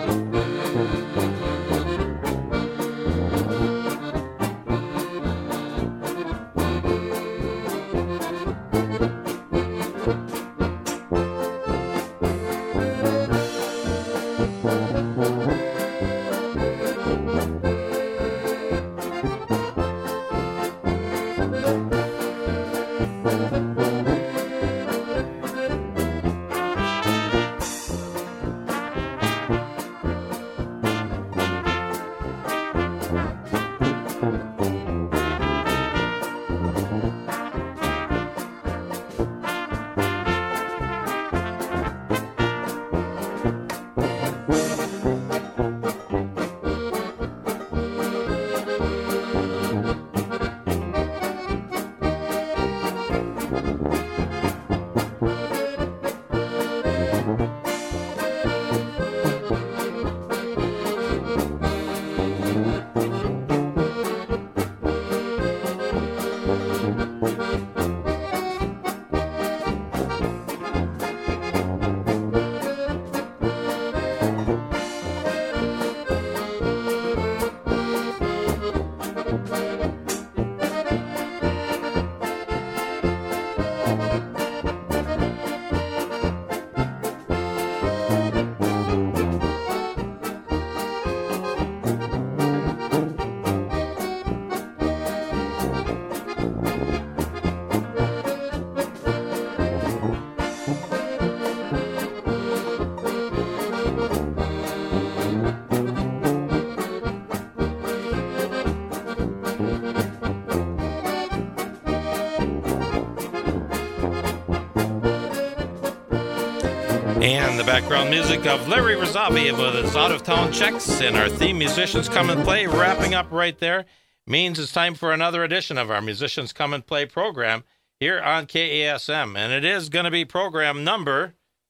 And the background music of Larry Razavi with his out-of-town checks, and our theme Musicians Come and Play wrapping up right there means it's time for another edition of our Musicians Come and Play program here on KASM. And it is going to be program number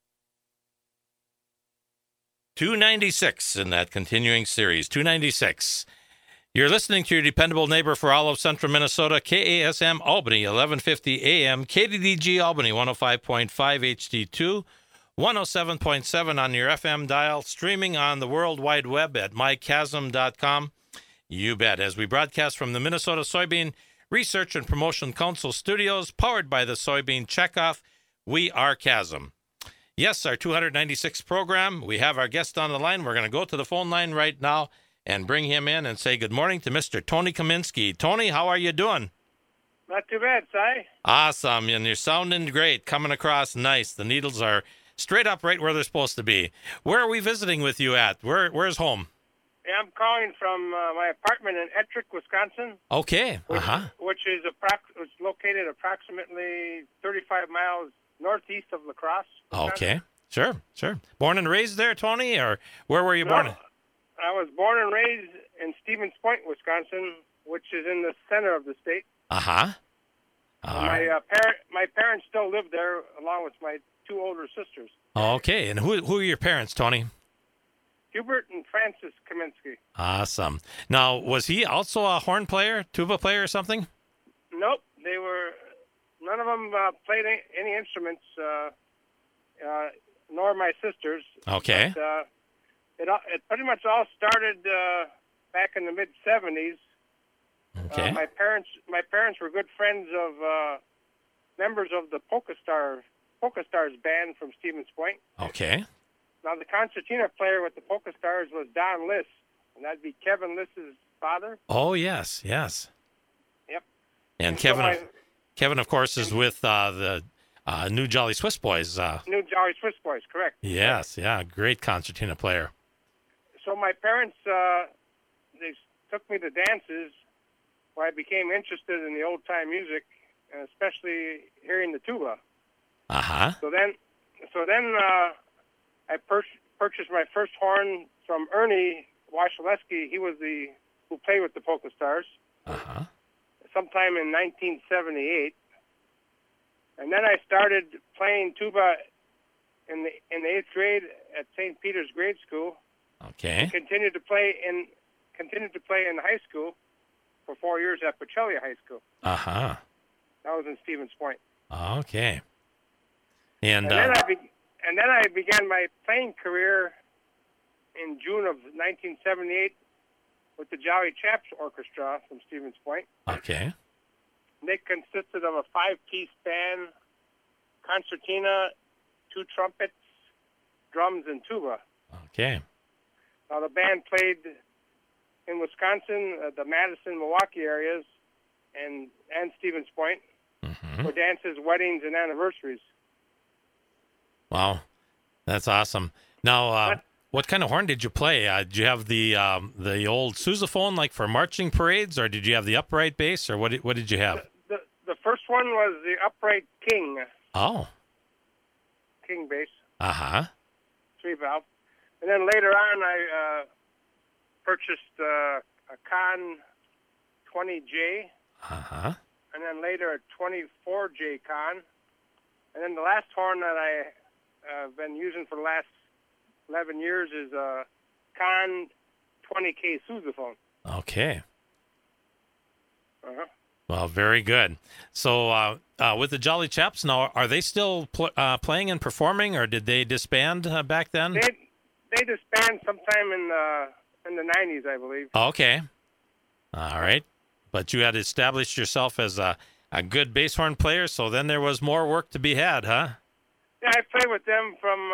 296 in that continuing series, 296. You're listening to your dependable neighbor for all of central Minnesota, KASM Albany, 1150 AM, KDDG Albany, 105.5 HD2, 107.7 on your FM dial, streaming on the World Wide Web at mychasm.com. You bet. As we broadcast from the Minnesota Soybean Research and Promotion Council studios, powered by the Soybean Checkoff, we are Chasm. Yes, our 296th program. We have our guest on the line. We're going to go to the phone line right now and bring him in and say good morning to Mr. Tony Kaminsky. Tony, how are you doing? Not too bad, Si. Awesome, and you're sounding great, coming across nice. The needles are straight up right where they're supposed to be. Where are we visiting with you at? Where's home? Yeah, I'm calling from my apartment in Ettrick, Wisconsin. Okay, Which is located approximately 35 miles northeast of La Crosse, Wisconsin. Okay, sure. Born and raised there, Tony, or where were you born? I was born and raised in Stevens Point, Wisconsin, which is in the center of the state. My parents still live there, along with my two older sisters. Okay, and who are your parents, Tony? Hubert and Frances Kaminsky. Awesome. Now, was he also a horn player, tuba player or something? Nope, none of them played any instruments, nor my sisters. Okay. But, it pretty much all started back in the mid-'70s. Okay. My parents were good friends of members of the Polka Stars band from Stevens Point. Okay. Now, the concertina player with the Polka Stars was Don Liss, and that'd be Kevin Liss's father. Oh, yes. Yep. And Kevin, of course, is with the New Jolly Swiss Boys. New Jolly Swiss Boys, correct. Yes, yeah, great concertina player. So my parents, they took me to dances where I became interested in the old-time music, and especially hearing the tuba. Uh-huh. So then I purchased my first horn from Ernie Washaleski. He was who played with the Polka Stars. Uh-huh. Sometime in 1978. And then I started playing tuba in the 8th grade at St. Peter's Grade School. Okay. And continued to play in high school for 4 years at Pacelli High School. Uh-huh. That was in Stevens Point. Okay. And then I began my playing career in June of 1978 with the Jolly Chaps Orchestra from Stevens Point. Okay. They consisted of a 5-piece band, concertina, 2 trumpets, drums, and tuba. Okay. Now, the band played in Wisconsin, the Madison, Milwaukee areas, and Stevens Point for dances, weddings, and anniversaries. Wow, that's awesome. Now, what kind of horn did you play? Did you have the old sousaphone like for marching parades, or did you have the upright bass, or what did you have? The first one was the upright King. Oh. King bass. 3-valve. And then later on, I purchased a Conn 20J. And then later a 24J Conn. And then the last horn that I have been using for the last 11 years is a Conn 20K sousaphone. Okay. Well, very good. So with the Jolly Chaps now, are they still playing and performing, or did they disband back then? They disbanded sometime in the 90s, I believe. Okay. All right. But you had established yourself as a good bass horn player, so then there was more work to be had, huh? Yeah, I played with them from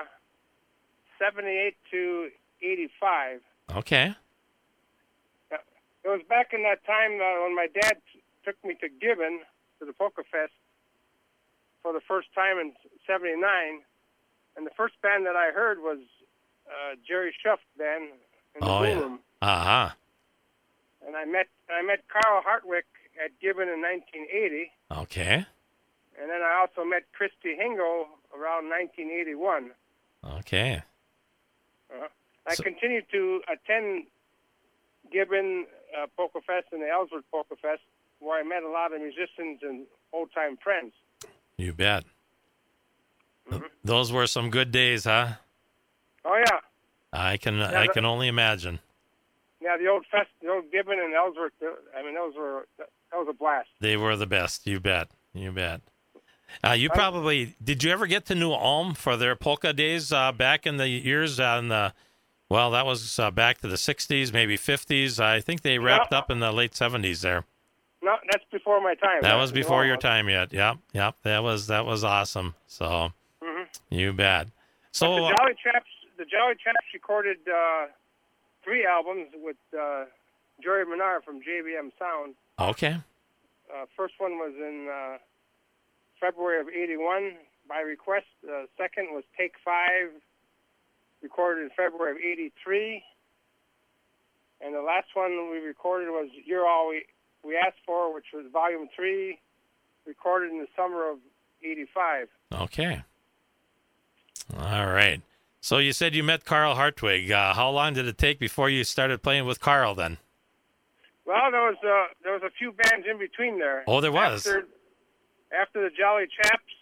78 to 85. Okay. It was back in that time when my dad took me to Gibbon, to the Polka Fest, for the first time in 79. And the first band that I heard was Jerry Schuff band in the Blue Room. And I met Carl Hartwick at Gibbon in 1980. Okay. And then I also met Christy Hingle around 1981. Okay. I continued to attend Gibbon Polka Fest and the Ellsworth Polka Fest, where I met a lot of musicians and old-time friends. You bet. Those were some good days, huh? Oh, yeah. I can only imagine. Yeah, the old Gibbon and Ellsworth, I mean, that was a blast. They were the best. You bet. You bet. Did you ever get to New Ulm for their polka days back in the years well, that was back to the 60s, maybe 50s. I think they wrapped up in the late 70s there. No, that's before my time. That was before your time yet. Yep. That was awesome. So, you bet. So but the Jolly Chaps recorded 3 albums with Jerry Menard from JBM Sound. Okay. First one was in February of 81 by request. The second was Take 5, recorded in February of 83. And the last one we recorded was You're All We Asked For, which was Volume 3, recorded in the summer of 85. Okay. All right. So you said you met Carl Hartwig. How long did it take before you started playing with Carl then? Well, there was a few bands in between there. Oh, there was. After the Jolly Chaps,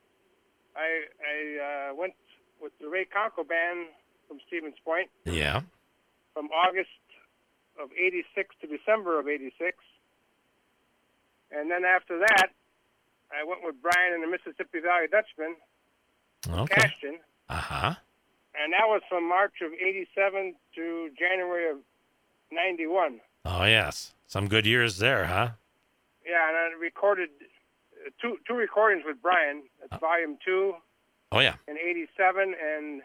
I went with the Ray Conco band from Stevens Point. Yeah. From August of 86 to December of 86. And then after that, I went with Brian and the Mississippi Valley Dutchman. Okay. Cashton. And that was from March of 87 to January of 91. Oh, yes. Some good years there, huh? Yeah, and I recorded two recordings with Brian. That's Volume 2. Oh, yeah. In 87 and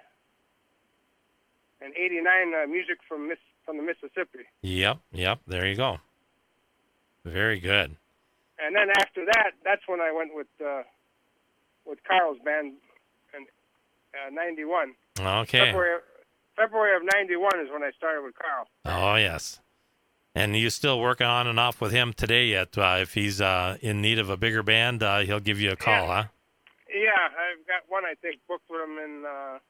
89, music from the Mississippi. Yep. There you go. Very good. And then after that, that's when I went with Carl's band in 91. Okay. February of 91 is when I started with Carl. Oh, yes. And you still working on and off with him today yet? If he's in need of a bigger band, he'll give you a call, huh? Yeah, I've got one, I think, booked with him in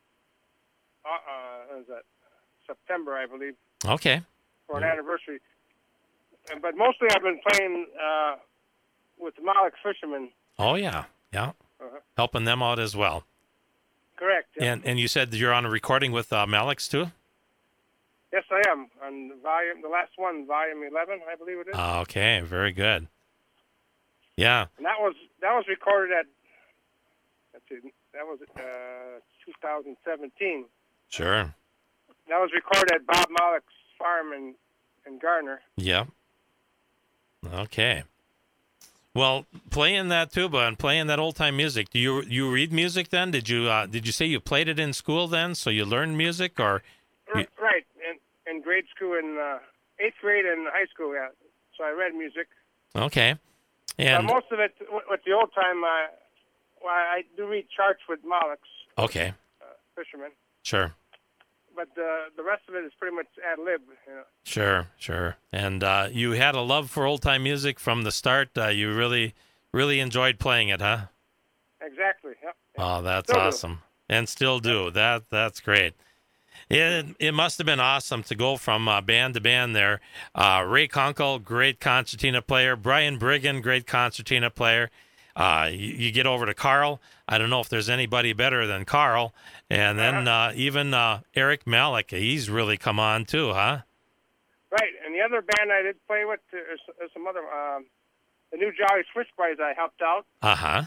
what is that? September, I believe. Okay. For an anniversary. But mostly I've been playing with Malik Fisherman. Oh, yeah. Helping them out as well. Correct. Yeah. And you said you're on a recording with Malik's too? Yes, I am. On the last one, Volume 11, I believe it is. Okay, very good. Yeah. And that was recorded at, let's see, that was 2017. Sure. That was recorded at Bob Malek's farm in Garner. Yeah. Okay. Well, playing that tuba and playing that old time music. Do you read music then? Did you say you played it in school then? So you learned music, or? Right. In grade school, in 8th grade and high school. Yeah. So I read music. Okay. And most of it with the old time. I do read charts with Malek's. Okay. Fisherman. Sure. But the rest of it is pretty much ad lib. Sure. And you had a love for old time music from the start. You really enjoyed playing it, huh? Exactly. Yep. Oh, that's still awesome. Do. And still do. That's great. It must have been awesome to go from band to band there. Ray Kunkel, great concertina player. Brian Brigham, great concertina player. You get over to Carl. I don't know if there's anybody better than Carl. And then even Eric Malek, he's really come on too, huh? Right. And the other band I did play with is some other, the New Jolly Switchboys I helped out. Uh-huh.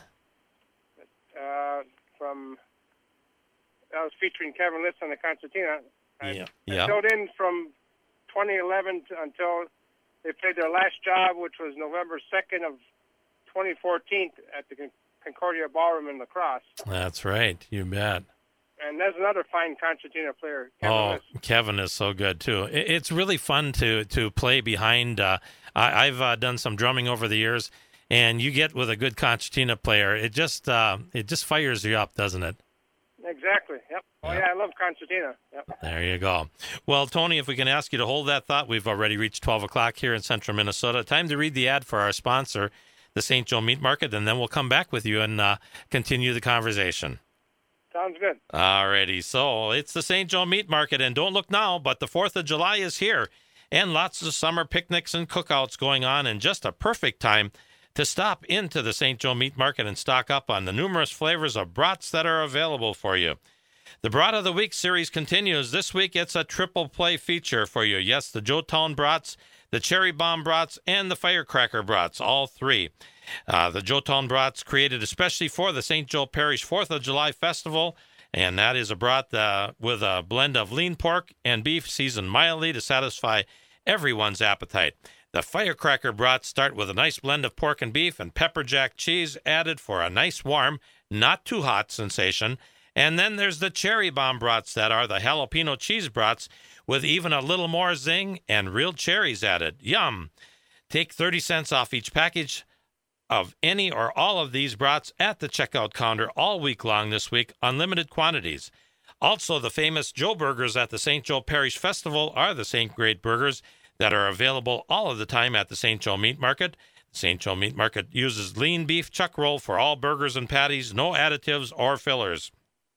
I was featuring Kevin Litz on the concertina. I filled in from 2011 until they played their last job, which was November 2nd of 2014 at the Concordia Ballroom in La Crosse. That's right. You bet. And there's another fine concertina player. Kevin is so good too. It's really fun to play behind. I've done some drumming over the years, and you get with a good concertina player, it just fires you up, doesn't it? Exactly. Yep. Oh yeah, I love concertina. Yep. There you go. Well, Tony, if we can ask you to hold that thought, we've already reached 12 o'clock here in central Minnesota. Time to read the ad for our sponsor, the St. Joe Meat Market, and then we'll come back with you and continue the conversation. Sounds good. All righty. So it's the St. Joe Meat Market, and don't look now, but the 4th of July is here, and lots of summer picnics and cookouts going on, and just a perfect time to stop into the St. Joe Meat Market and stock up on the numerous flavors of brats that are available for you. The Brat of the Week series continues. This week, it's a triple play feature for you. Yes, the Joetown brats, the Cherry Bomb brats, and the Firecracker brats, all three. The Joetown brats created especially for the St. Joe Parish 4th of July Festival, and that is a brat with a blend of lean pork and beef seasoned mildly to satisfy everyone's appetite. The Firecracker brats start with a nice blend of pork and beef and pepper jack cheese added for a nice warm, not too hot sensation. And then there's the Cherry Bomb brats that are the jalapeno cheese brats with even a little more zing and real cherries added. Yum! Take 30 cents off each package of any or all of these brats at the checkout counter all week long this week, unlimited quantities. Also, the famous Joe Burgers at the St. Joe Parish Festival are the same great burgers that are available all of the time at the St. Joe Meat Market. The St. Joe Meat Market uses lean beef chuck roll for all burgers and patties, no additives or fillers.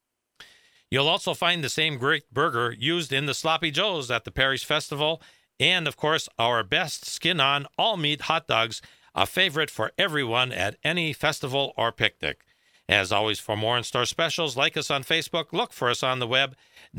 You'll also find the same great burger used in the Sloppy Joes at the Parish Festival, and, of course, our best skin-on, all-meat hot dogs, a favorite for everyone at any festival or picnic. As always, for more in-store specials, like us on Facebook, look for us on the web,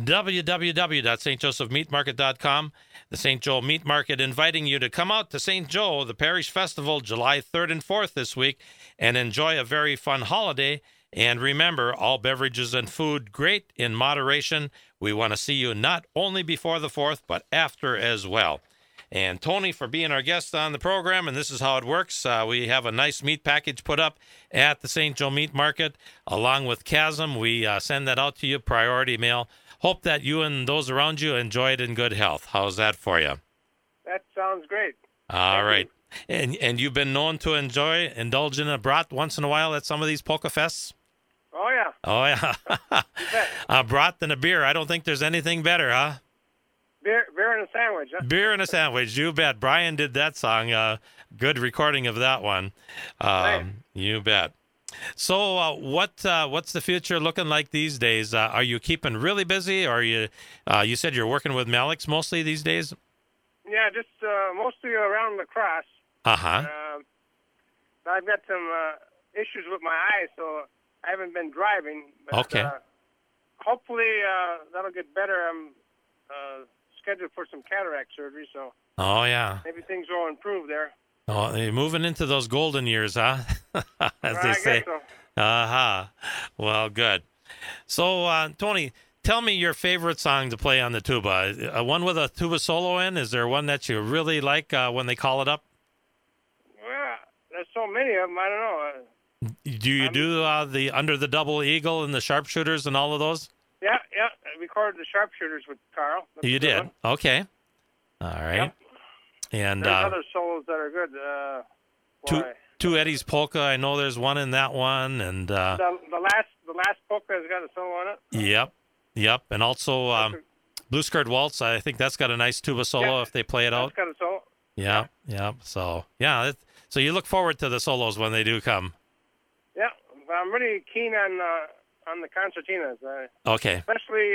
www.stjosephmeatmarket.com. The St. Joe Meat Market inviting you to come out to St. Joe, the Parish Festival, July 3rd and 4th this week, and enjoy a very fun holiday. And remember, all beverages and food great in moderation. We want to see you not only before the 4th, but after as well. And Tony, for being our guest on the program, and this is how it works. We have a nice meat package put up at the St. Joe Meat Market, along with Chasm. We send that out to you, priority mail. Hope that you and those around you enjoy it in good health. How's that for you? That sounds great. All right. And you've been known to indulge in a brat once in a while at some of these polka fests? Oh, yeah. Oh, yeah. A brat than a beer. I don't think there's anything better, huh? Beer and a sandwich. Huh? Beer and a sandwich. You bet. Brian did that song. Good recording of that one. Nice. You bet. So what's the future looking like these days? Are you keeping really busy, or you said you're working with Malek's mostly these days? Yeah, just mostly around La Crosse. Uh-huh. I've got some issues with my eyes, so I haven't been driving. But, okay. Hopefully that'll get better. I'm scheduled for some cataract surgery, so. Oh, yeah. Maybe things will improve there. Oh, you're moving into those golden years, huh? As they say. I guess so. Uh-huh. Well, good. So, Tony, Tell me your favorite song to play on the tuba. One with a tuba solo in? Is there one that you really like when they call it up? Well, there's so many of them. I don't know. Do you do the Under the Double Eagle and the Sharpshooters and all of those? Yeah. I recorded the Sharpshooters with Carl. That's You did? Okay. All right. Yep. And there's other solos that are good. Two Eddie's Polka. I know there's one in that one, and the last polka has got a solo on it. Yep. And also Blue Skirt Waltz. I think that's got a nice tuba solo if they play it out. It's got a solo. Yeah. So so you look forward to the solos when they do come. Yeah, but I'm really keen on the concertinas. Okay. Especially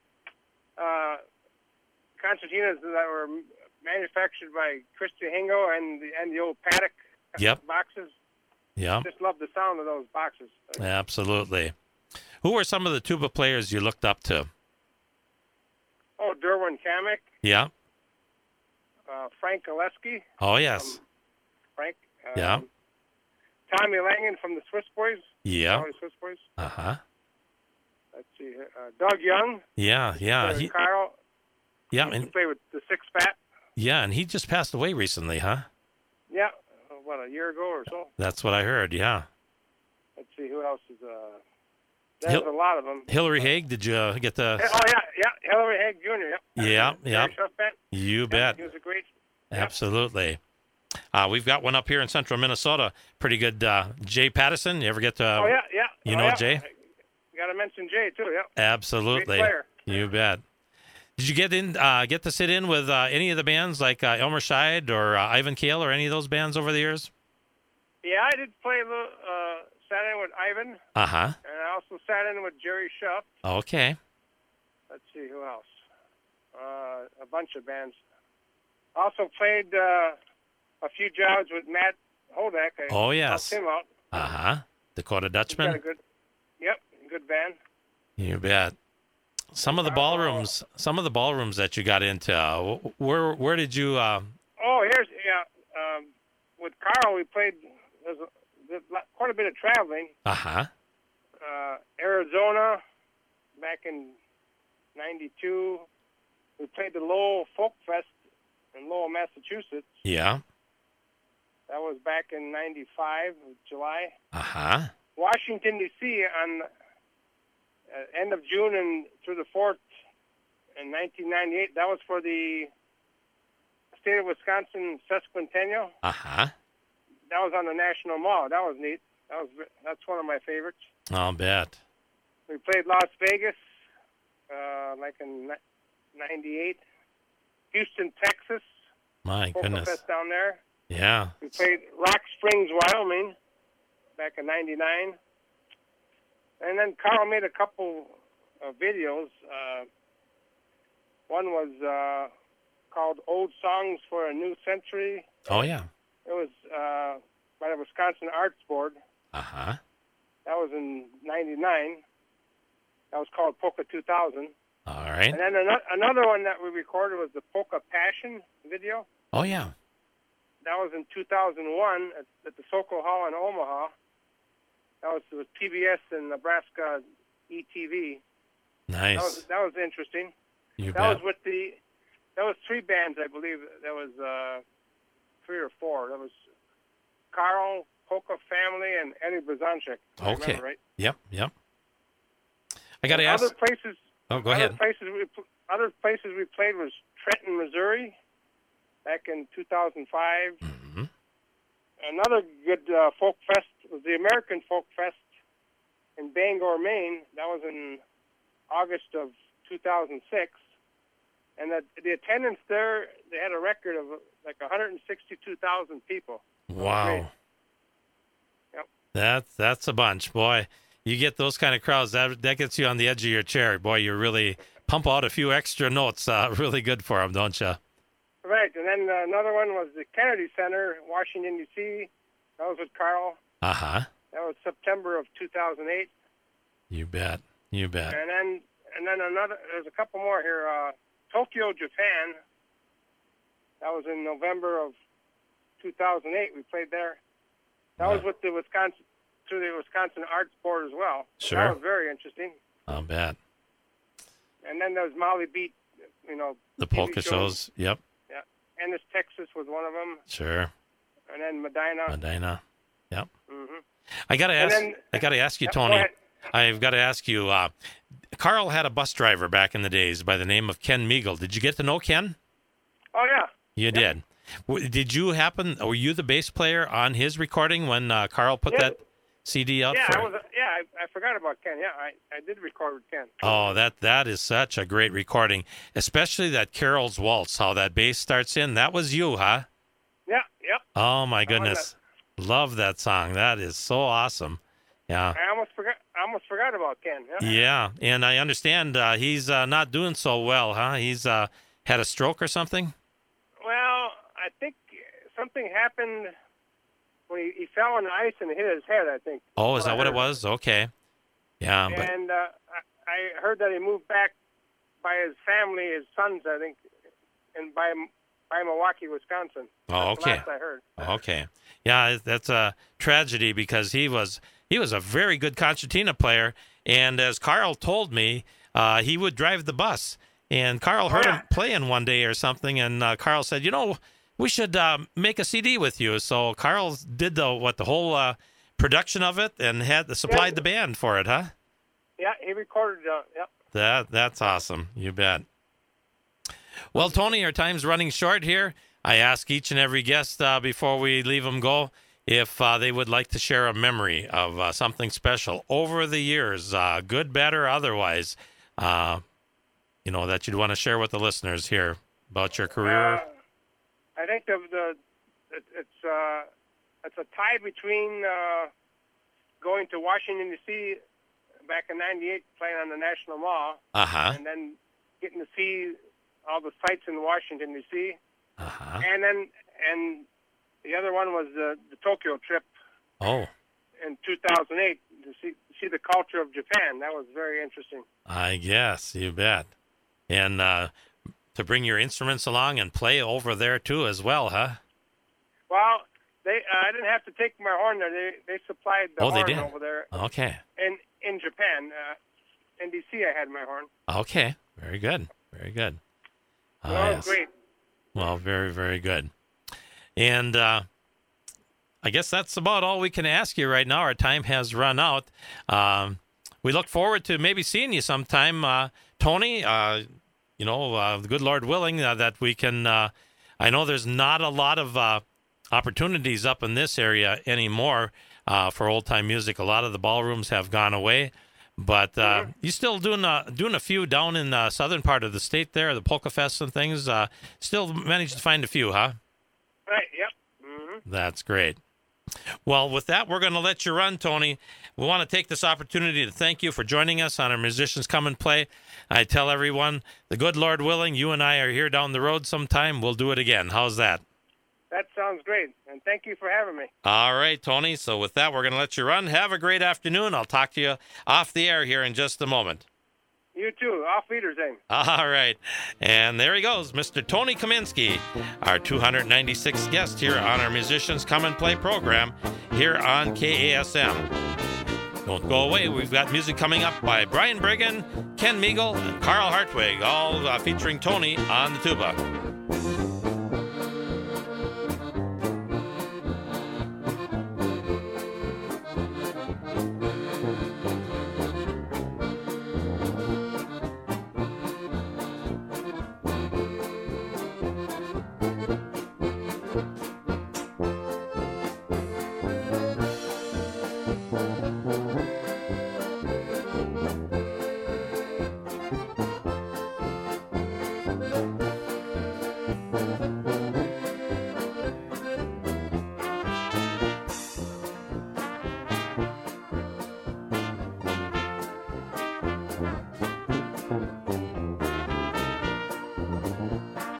concertinas that were manufactured by Christy Hingo and the old Paddock boxes. Yeah. Just love the sound of those boxes. Absolutely. Who were some of the tuba players you looked up to? Oh, Derwin Kamek. Yeah. Frank Oleski. Oh, yes. Frank. Yeah. Tommy Langen from the Swiss Boys. Yeah. Swiss Boys. Uh-huh. Let's see. Doug Young. Yeah. Carl. Yeah. And play with the Six Fat. Yeah, and he just passed away recently, huh? Yeah. A year ago or so? That's what I heard, yeah. Let's see, who else is... There's a lot of them. Hillary Haig, did you get the... Oh, yeah. Hillary Haig Jr., Yeah. You bet. He was a great... Absolutely. We've got one up here in central Minnesota. Pretty good. Jay Pattison. You ever get to... Oh, yeah. You know Jay? You got to mention Jay, too, yeah. Absolutely. Great player. You bet. Did you get to sit in with any of the bands like Elmer Scheid or Ivan Kale or any of those bands over the years? Yeah, I did play a little, sat in with Ivan. Uh-huh. And I also sat in with Jerry Schuff. Okay. Let's see, who else? A bunch of bands. Also played a few jobs with Matt Hodak. Oh, yes. Helped him out. Uh-huh. Dakota Dutchman. He's got a good band. You bet. Some of the ballrooms that you got into, where did you? With Carl, we played. There's quite a bit of traveling. Uh-huh. Arizona, back in '92, we played the Lowell Folk Fest in Lowell, Massachusetts. Yeah. That was back in '95, July. Uh-huh. Washington, D.C. on end of June and through the 4th in 1998. That was for the state of Wisconsin sesquicentennial. Uh-huh. That was on the National Mall. That was neat. That's one of my favorites. I'll bet. We played Las Vegas, like in '98. Houston, Texas. My goodness. Fest down there. Yeah. We played Rock Springs, Wyoming, back in '99. And then Carl made a couple of videos. One was called Old Songs for a New Century. Oh, yeah. It was by the Wisconsin Arts Board. Uh-huh. That was in '99. That was called Polka 2000. All right. And then another one that we recorded was the Polka Passion video. Oh, yeah. That was in 2001 at the Sokol Hall in Omaha. That was with PBS and Nebraska ETV. Nice. That was interesting. You that bet. That was three bands, I believe. That was 3 or 4. That was Carl, Polka Family, and Eddie Blazonczyk. Okay. Remember, right? Yep. I got to ask. Other places. Oh, go ahead. Other places we played was Trenton, Missouri, back in 2005. Mm-hmm. Another good folk fest was the American Folk Fest in Bangor, Maine. That was in August of 2006. And the attendance there, they had a record of like 162,000 people. Wow. Yep. That's a bunch, boy. You get those kind of crowds, that gets you on the edge of your chair. Boy, you really pump out a few extra notes. Really good for them, don't you? Right. And then another one was the Kennedy Center, Washington, D.C. That was with Carl. Uh-huh. That was September of 2008. You bet. And then another, there's a couple more here. Tokyo, Japan. That was in November of 2008. We played there. That was with the Wisconsin Arts Board as well. Sure. That was very interesting. I'll bet. And then there's Molly Beat, the polka shows. Yep. Yeah. Ennis, Texas was one of them. Sure. And then Medina. Yep. Mm-hmm. I gotta ask you, Tony. I've got to ask you. Carl had a bus driver back in the days by the name of Ken Meagle. Did you get to know Ken? Oh yeah. You did. Did you were you the bass player on his recording when Carl put that CD out? I forgot about Ken. Yeah, I did record with Ken. Oh, that is such a great recording, especially that Carol's Waltz. How that bass starts in. That was you, huh? Yeah. Yep. Oh my goodness, love that song. That is so awesome. Yeah. I almost forgot about Ken. Yeah, and I understand he's not doing so well, huh? He's had a stroke or something. Well, I think something happened when he fell on the ice and hit his head, I think. Oh, is that what it was? Okay. Yeah. And I heard that he moved back by his family, his sons, I think, and by Milwaukee, Wisconsin. Oh, okay. That's the last I heard. Okay. Yeah, that's a tragedy because he was a very good concertina player, and as Carl told me, he would drive the bus. And Carl heard him playing one day or something, and Carl said, we should make a CD with you. So Carl did the whole production of it and supplied the band for it, huh? Yeah, he recorded. Yep. That's awesome. You bet. Well, Tony, our time's running short here. I ask each and every guest before we leave them go if they would like to share a memory of something special over the years, good, bad, or otherwise. That you'd want to share with the listeners here about your career. I think it's a tie between going to Washington D.C. back in '98, playing on the National Mall, and then getting to see all the sights in Washington D.C. And the other one was the Tokyo trip. Oh. In 2008 to see the culture of Japan. That was very interesting. I guess, you bet. And to bring your instruments along and play over there too as well, huh? Well, I didn't have to take my horn there. They supplied the horn over there. Okay. In Japan, in DC, I had my horn. Okay, very good, very good. Yes. Great. Well, very, very good. And I guess that's about all we can ask you right now. Our time has run out. We look forward to maybe seeing you sometime, Tony. The good Lord willing, that we can. I know there's not a lot of opportunities up in this area anymore for old time music. A lot of the ballrooms have gone away, but you still doing a few down in the southern part of the state there, the Polka Fests and things. Still managed to find a few, huh? Right. Yep. Mm-hmm. That's great. Well, with that, we're going to let you run, Tony. We want to take this opportunity to thank you for joining us on our Musicians Come and Play. I tell everyone, the good Lord willing, you and I are here down the road sometime. We'll do it again. How's that? That sounds great, and thank you for having me. All right, Tony. So with that, we're going to let you run. Have a great afternoon. I'll talk to you off the air here in just a moment. You too. Auf Wiedersehen. All right. And there he goes, Mr. Tony Kaminsky, our 296th guest here on our Musicians Come and Play program here on KASM. Don't go away. We've got music coming up by Brian Brigham, Ken Meagle, and Carl Hartwig, all featuring Tony on the tuba.